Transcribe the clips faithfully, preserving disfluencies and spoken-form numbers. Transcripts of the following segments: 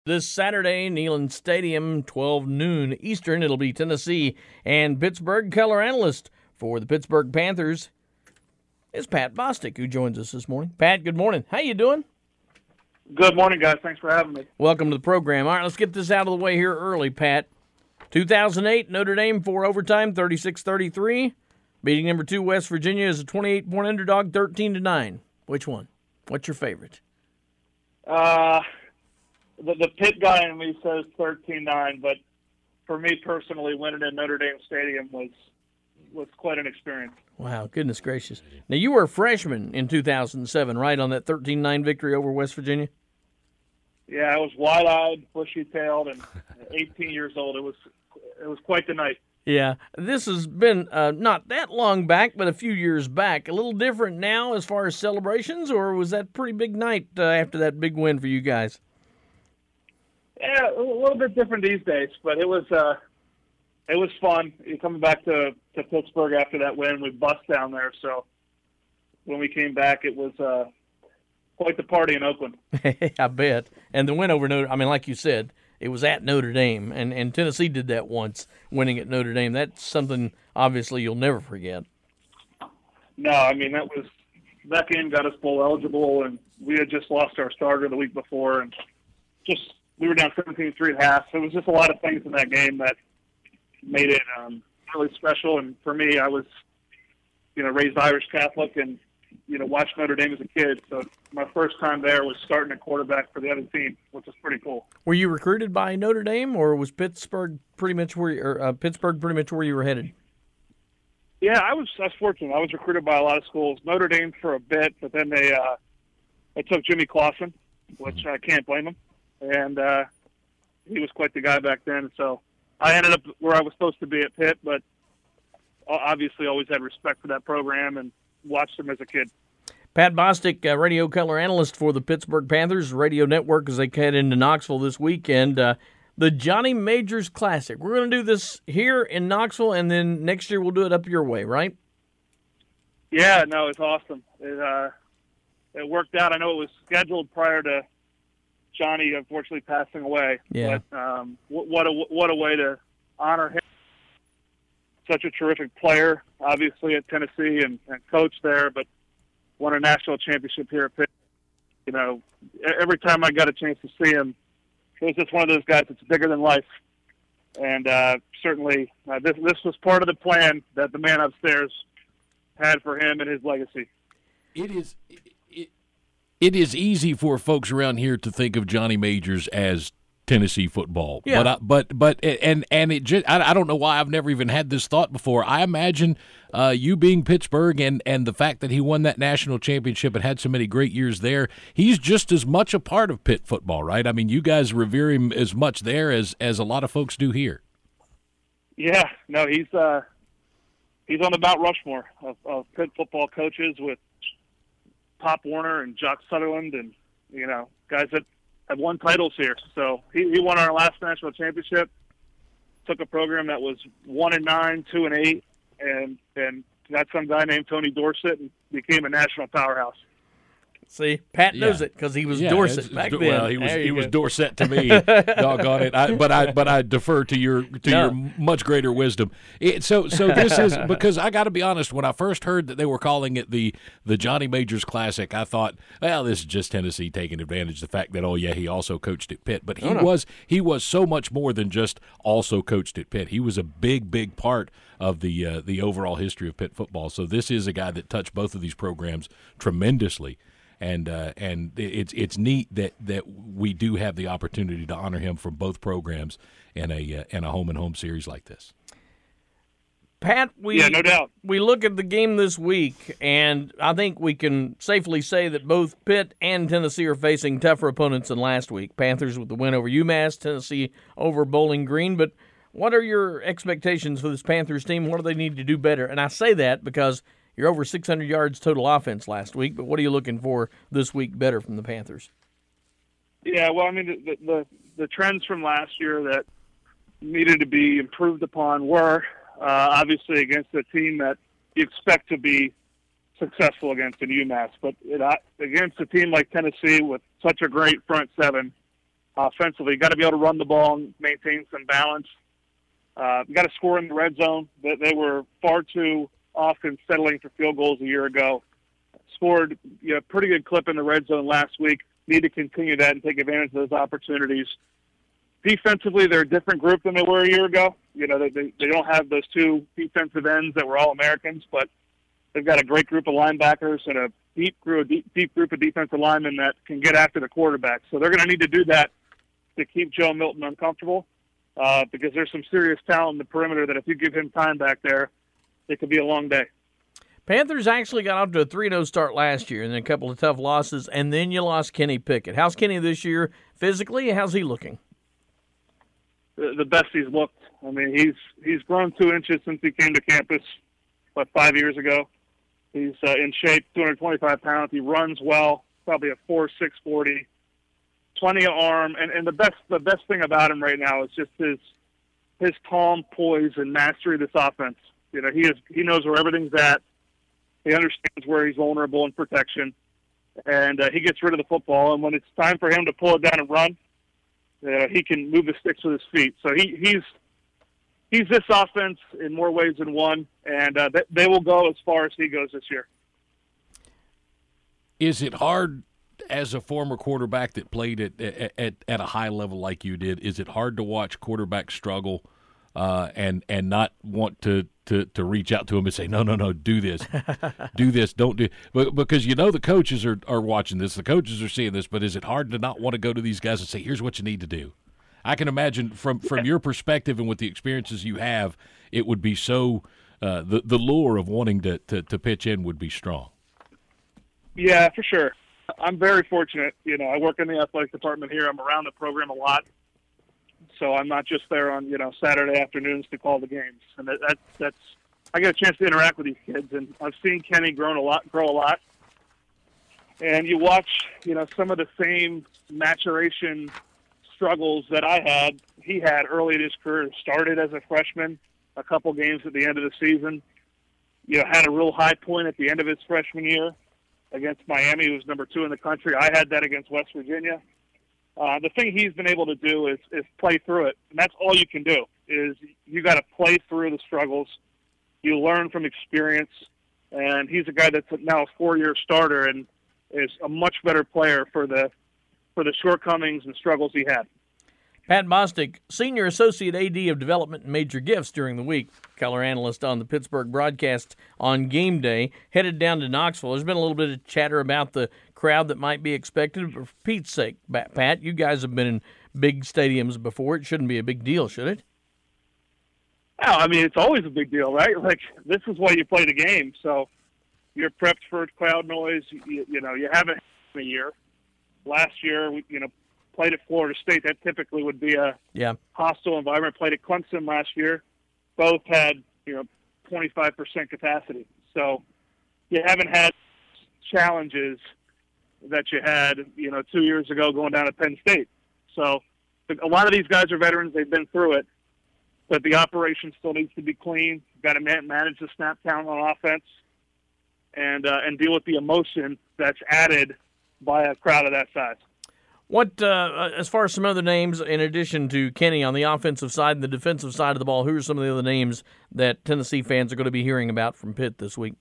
This Saturday, Neyland Stadium, twelve noon Eastern. It'll be Tennessee and Pittsburgh. Color analyst for the Pittsburgh Panthers is Pat Bostic, who joins us this morning. Pat, good morning. How you doing? Good morning, guys. Thanks for having me. Welcome to the program. All right, let's get this out of the way here early, Pat. two thousand eight, Notre Dame for overtime, thirty-six thirty-three. Beating number two West Virginia as a twenty-eight point underdog, thirteen to nine. Which one? What's your favorite? Uh, the, the Pitt guy in me says thirteen nine, but for me personally, winning at Notre Dame Stadium was was quite an experience. Wow, goodness gracious. Now, you were a freshman in two thousand seven, right, on that thirteen nine victory over West Virginia? Yeah, I was wide-eyed, bushy-tailed, and eighteen years old. It was it was quite the night. Yeah, this has been uh, not that long back, but a few years back. A little different now as far as celebrations, or was that a pretty big night uh, after that big win for you guys? Yeah, a little bit different these days, but it was uh, it was fun. Coming back to, to Pittsburgh after that win, we bust down there. So when we came back, it was uh, quite the party in Oakland. I bet. And the win over Notre, I mean, like you said, it was at Notre Dame, and, and Tennessee did that once, winning at Notre Dame. That's something, obviously, you'll never forget. No, I mean, that was that game got us bowl eligible, and we had just lost our starter the week before, and just we were down seventeen three at half. So it was just a lot of things in that game that made it um, really special. And for me, I was, you know, raised Irish Catholic and, you know, watched Notre Dame as a kid. So my first time there was starting at quarterback for the other team, which was pretty cool. Were you recruited by Notre Dame, or was Pittsburgh pretty much where you, or, uh, Pittsburgh pretty much where you were headed? Yeah, I was. I was fortunate. I was recruited by a lot of schools. Notre Dame for a bit, but then they uh, they took Jimmy Clausen, which I can't blame him, and uh, he was quite the guy back then. So I ended up where I was supposed to be at Pitt, but obviously always had respect for that program and watched them as a kid. Pat Bostic, uh, radio color analyst for the Pittsburgh Panthers radio network as they head into Knoxville this weekend. Uh, the Johnny Majors Classic. We're going to do this here in Knoxville, and then next year we'll do it up your way, right? Yeah, no, it's awesome. It, uh, it worked out. I know it was scheduled prior to Johnny unfortunately passing away. Yeah. But um, what a what a way to honor him. Such a terrific player, obviously at Tennessee and, and coach there, but won a national championship here at Pitt. You know, every time I got a chance to see him, it was just one of those guys that's bigger than life. And uh, certainly uh, this this was part of the plan that the man upstairs had for him and his legacy. It is it, it is easy for folks around here to think of Johnny Majors as Tennessee football. Yeah. But I, but but and and it just I, I don't know why I've never even had this thought before. I imagine uh, you being Pittsburgh and and the fact that he won that national championship and had so many great years there, he's just as much a part of Pitt football, right? I mean, you guys revere him as much there as as a lot of folks do here. Yeah, no, he's uh, he's on the Mount Rushmore of, of Pitt football coaches with Pop Warner and Jock Sutherland, and you know, guys that have won titles here. So he, he won our last national championship, took a program that was one and nine, two and eight, and and got some guy named Tony Dorsett and became a national powerhouse. See, Pat knows Yeah. it because he was Yeah, Dorset it's- it's back Do- then. Well, he was There you he was go. Dorset to me, doggone it. I, but I but I defer to your to No. your much greater wisdom. It, so so this is because I got to be honest. When I first heard that they were calling it the the Johnny Majors Classic, I thought, well, this is just Tennessee taking advantage of the fact that oh yeah, he also coached at Pitt. But he Oh, no. was he was so much more than just also coached at Pitt. He was a big big part of the uh, the overall history of Pitt football. So this is a guy that touched both of these programs tremendously. And uh, and it's it's neat that, that we do have the opportunity to honor him from both programs in a uh, in a home and home series like this. Pat, we Yeah, no doubt. we look at the game this week, and I think we can safely say that both Pitt and Tennessee are facing tougher opponents than last week. Panthers with the win over UMass, Tennessee over Bowling Green. But what are your expectations for this Panthers team? What do they need to do better? And I say that because you're over six hundred yards total offense last week, but what are you looking for this week better from the Panthers? Yeah, well, I mean, the, the the trends from last year that needed to be improved upon were uh, obviously against a team that you expect to be successful against in UMass, but it, uh, against a team like Tennessee with such a great front seven, offensively. You got to be able to run the ball and maintain some balance. Uh, you got to score in the red zone. They, they were far too often settling for field goals a year ago. Scored you know, pretty good clip in the red zone last week. Need to continue that and take advantage of those opportunities. Defensively, they're a different group than they were a year ago. You know, they, they, they don't have those two defensive ends that were all Americans, but they've got a great group of linebackers and a deep group, deep, deep group of defensive linemen that can get after the quarterback. So they're going to need to do that to keep Joe Milton uncomfortable uh, because there's some serious talent in the perimeter that if you give him time back there, it could be a long day. Panthers actually got off to a three and oh start last year and then a couple of tough losses, and then you lost Kenny Pickett. How's Kenny this year physically? How's he looking? The, the best he's looked. I mean, he's he's grown two inches since he came to campus, what, five years ago. He's uh, in shape, two hundred twenty-five pounds. He runs well, probably a four six forty. Plenty of arm, and, and the best the best thing about him right now is just his his calm poise and mastery of this offense. You know, he is he knows where everything's at. He understands where he's vulnerable in protection, and uh, he gets rid of the football. And when it's time for him to pull it down and run, uh, he can move the sticks with his feet. So he, he's he's this offense in more ways than one, and uh, they, they will go as far as he goes this year. Is it hard, as a former quarterback that played at at, at a high level like you did, is it hard to watch quarterbacks struggle uh, and and not want to, to, to reach out to him and say, no, no, no, do this, do this, don't do but because you know the coaches are, are watching this, the coaches are seeing this, but is it hard to not want to go to these guys and say, here's what you need to do? I can imagine from, from your perspective and with the experiences you have, it would be so uh, – the, the lure of wanting to, to, to pitch in would be strong. Yeah, for sure. I'm very fortunate. You know, I work in the athletic department here. I'm around the program a lot. So I'm not just there on, you know, Saturday afternoons to call the games. And that, that that's I get a chance to interact with these kids. And I've seen Kenny grow a lot, grow a lot. And you watch, you know, some of the same maturation struggles that I had, he had early in his career. Started as a freshman, a couple games at the end of the season. You know, had a real high point at the end of his freshman year against Miami, who was number two in the country. I had that against West Virginia. Uh, the thing he's been able to do is, is play through it, and that's all you can do. Is you got to play through the struggles. You learn from experience, and he's a guy that's now a four-year starter and is a much better player for the for the shortcomings and struggles he had. Pat Bostic, Senior Associate A D of Development and Major Gifts during the week, color analyst on the Pittsburgh broadcast on game day, headed down to Knoxville. There's been a little bit of chatter about the crowd that might be expected, but for Pete's sake, Pat, you guys have been in big stadiums before. It shouldn't be a big deal, should it? No, I mean, it's always a big deal, right? Like, this is why you play the game, so you're prepped for crowd noise. You, you know, you haven't had a year. Last year, we, you know, played at Florida State. That typically would be a yeah. hostile environment. Played at Clemson last year. Both had, you know, twenty-five percent capacity. So you haven't had challenges that you had, you know, two years ago going down to Penn State. So a lot of these guys are veterans. They've been through it. But the operation still needs to be clean. You've got to manage the snap count on offense and uh, and deal with the emotion that's added by a crowd of that size. What, uh, as far as some other names, in addition to Kenny on the offensive side and the defensive side of the ball, who are some of the other names that Tennessee fans are going to be hearing about from Pitt this week?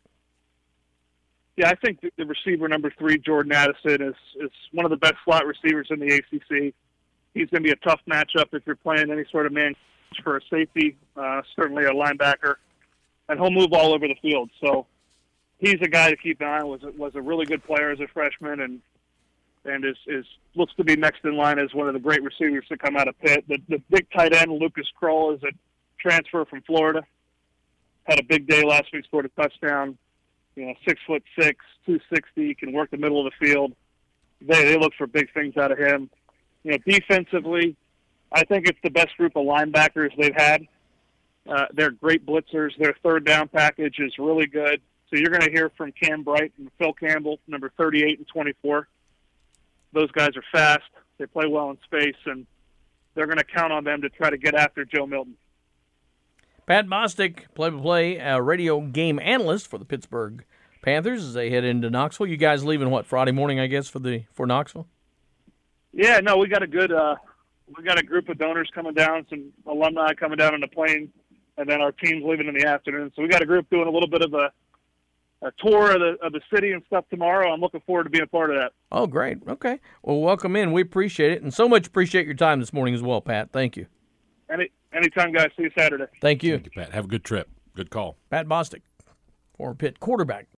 Yeah, I think the receiver number three, Jordan Addison, is, is one of the best slot receivers in the A C C. He's going to be a tough matchup if you're playing any sort of man for a safety, uh, certainly a linebacker, and he'll move all over the field. So he's a guy to keep an eye on. Was was a really good player as a freshman, and and is, is looks to be next in line as one of the great receivers to come out of Pitt. The, the big tight end, Lucas Kroll, is a transfer from Florida. Had a big day last week, scored a touchdown. You know, six foot six, two sixty, can work the middle of the field. They they look for big things out of him. You know, defensively, I think it's the best group of linebackers they've had. Uh, they're great blitzers. Their third down package is really good. So you're going to hear from Cam Bright and Phil Campbell, number thirty-eight and twenty-four. Those guys are fast. They play well in space, and they're going to count on them to try to get after Joe Milton. Pat Bostic, play-by-play uh, radio game analyst for the Pittsburgh Panthers as they head into Knoxville. You guys leaving, what, Friday morning, I guess, for the for Knoxville? Yeah, no, we got a good uh, we got a group of donors coming down, some alumni coming down on the plane, and then our team's leaving in the afternoon. So we got a group doing a little bit of a, a tour of the of the city and stuff tomorrow. I'm looking forward to being a part of that. Oh, great. Okay. Well, welcome in. We appreciate it, and so much appreciate your time this morning as well, Pat. Thank you. Any anytime, guys. See you Saturday. Thank you. Thank you, Pat. Have a good trip. Good call. Pat Bostic, former Pitt quarterback.